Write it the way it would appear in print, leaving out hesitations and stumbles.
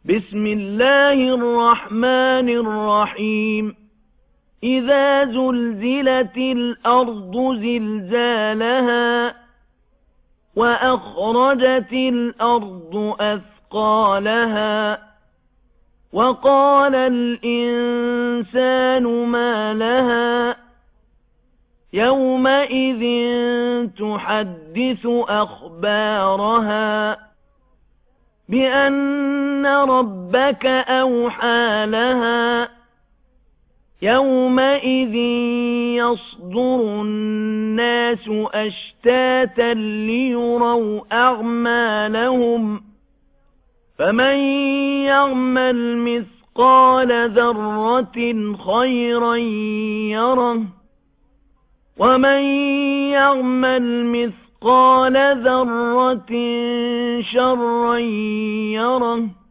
بسم الله الرحمن الرحيم إذا زلزلت الأرض زلزالها وأخرجت الأرض أثقالها وقال الإنسان ما لها يومئذ تحدث أخبارها بأن ربك أوحى لها يومئذ يصدر الناس أشتاتا ليروا أعمالهم فمن يعمل مثقال ذرة خيرا يره ومن يعمل مثقال ذرة شرا يره